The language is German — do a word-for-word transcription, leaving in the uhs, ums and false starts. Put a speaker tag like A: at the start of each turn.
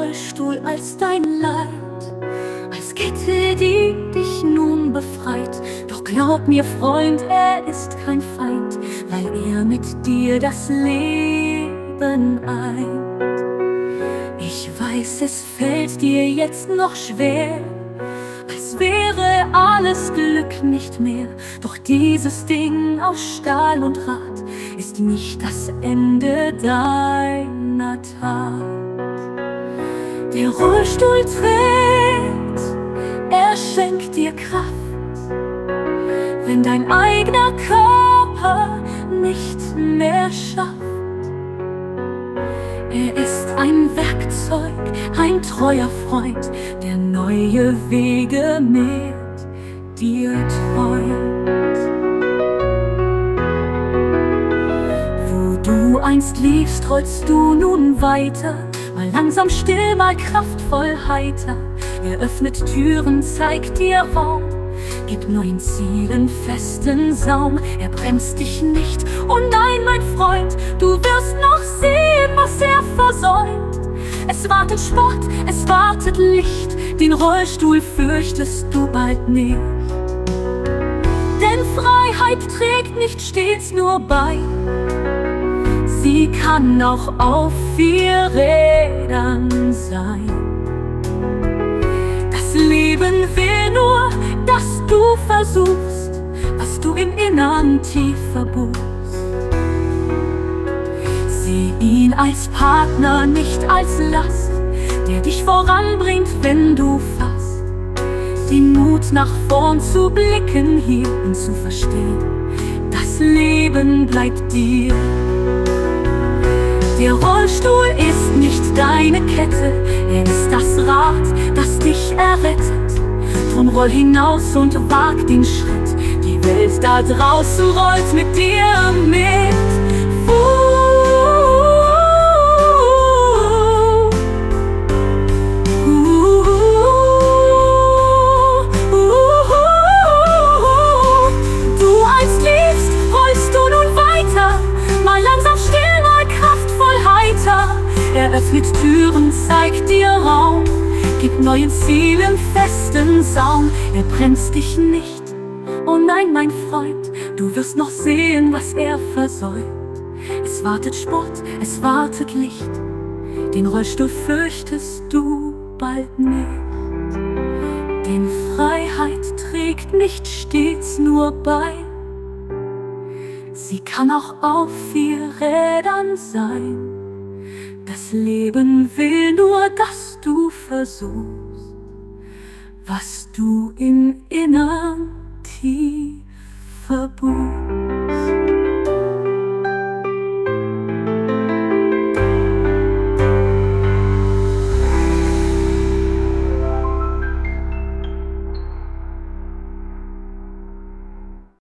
A: Rollstuhl als dein Leid, als Kette, die dich nun befreit. Doch glaub mir, Freund, er ist kein Feind, weil er mit dir das Leben eint. Ich weiß, es fällt dir jetzt noch schwer, als wäre alles Glück nicht mehr. Doch dieses Ding aus Stahl und Draht ist nicht das Ende deiner Tat. Der Rollstuhl trägt, er schenkt dir Kraft, wenn dein eigener Körper nicht mehr schafft. Er ist ein Werkzeug, ein treuer Freund, der neue Wege mit dir träumt. Wo du einst liefst, rollst du nun weiter, mal langsam still, mal kraftvoll heiter. Er öffnet Türen, zeigt dir Raum, gibt neuen Zielen festen Saum. Er bremst dich nicht, oh nein, mein Freund, du wirst noch sehen, was er versäumt. Es wartet Sport, es wartet Licht, den Rollstuhl fürchtest du bald nicht. Denn Freiheit trägt nicht stets nur bei, sie kann auch auf vier Rädern sein. Das Leben will nur, dass du versuchst, was du im Innern tief verbuchst. Sieh ihn als Partner, nicht als Last, der dich voranbringt, wenn du fasst. Den Mut nach vorn zu blicken hier und zu verstehen, das Leben bleibt dir. Der Rollstuhl ist nicht deine Kette, er ist das Rad, das dich errettet. Drum roll hinaus und wag den Schritt, die Welt da draußen rollt mit dir mit. Du einst liebst, rollst du nun weiter, mal langsam still, mal kraftvoll heiter. Er öffnet Türen, zeigt dir Raum, gibt neuen Zielen festen Saum. Er bremst dich nicht, oh nein, mein Freund, du wirst noch sehen, was er versäumt. Es wartet Sport, es wartet Licht, den Rollstuhl fürchtest du bald nicht. Denn Freiheit trägt nicht stets nur bei, sie kann auch auf vier Rädern sein. Das Leben will nur, dass du versuchst, was du im Innern tief verbuchst.